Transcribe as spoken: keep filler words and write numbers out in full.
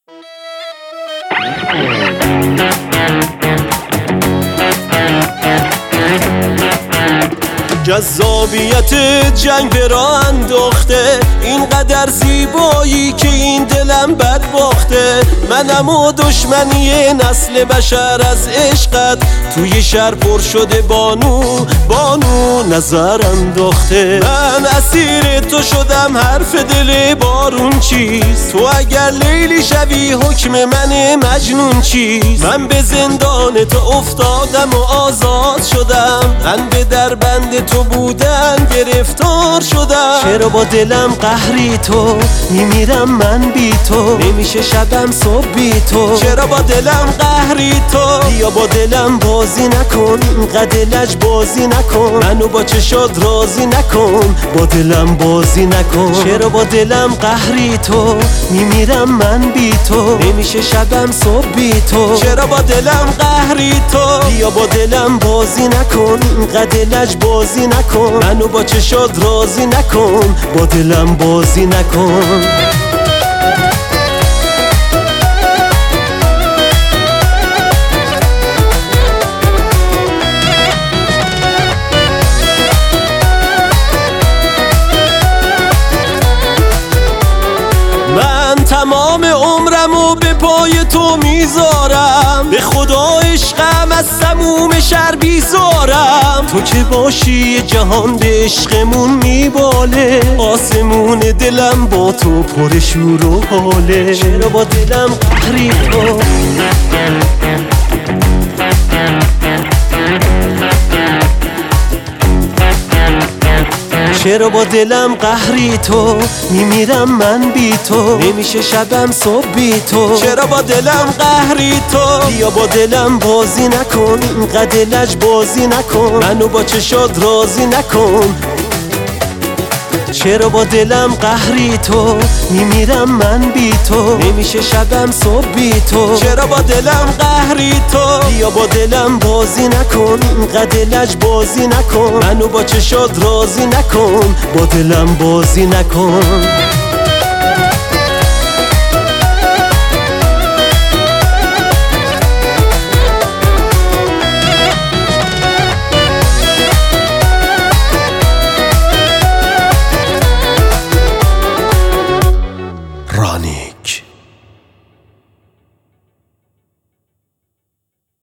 جذابیت جنگ به راه انداخته، اینقدر زیبایی که این دلم بد باخته. منم و دشمنی نسل بشر از عشقت، توی شهر پر شده بانو بانو نظر انداخته. من اسیر تو شدم، حرف دل بارون چیست؟ تو اگر لیلی شوی حکم من مجنون چیست؟ من به زندان تو افتادم و آزاد شدم، من به در بند تو بودن گرفتار شدم. چرا با دلم قهری تو، میمیرم من بی تو، نمیشه شبم صبح بی تو. چرا با دلم قهری تو، بیا با دلم بازی نکن، اینقدر لج بازی نکن، منو با چشات راضی نکن، با دلم بازی نکن. چرا با دلم قهری تو، میمیرم من بی تو، نمیشه شبم صبح بی تو. چرا با دلم قهری تو، بیا با دلم بازی نکن، اینقدر لج بازی نکن، منو با چشات راضی نکن، با دلم بازی نکن. من تمام عمرمو به پای تو میذارم، به خدا عشقم از سموم شهر بیزارم. تو که باشی جهان به عشقمون میباله، آسمون دلم با تو پر شور و حاله. چرا با دلم قهری تو، چرا با دلم قهری تو، میمیرم من بی تو، نمیشه شبم صبح بی تو. چرا با دلم قهری تو، بیا با دلم بازی نکن، اینقدر لج بازی نکن، منو با چشات راضی نکن. چرا با دلم قهری تو، میمیرم من بی تو، نمیشه شبم صبح بی تو. چرا با دلم قهری تو، بیا با دلم بازی نکن، اینقدر لج بازی نکن، منو با چشات راضی نکن، با دلم بازی نکن.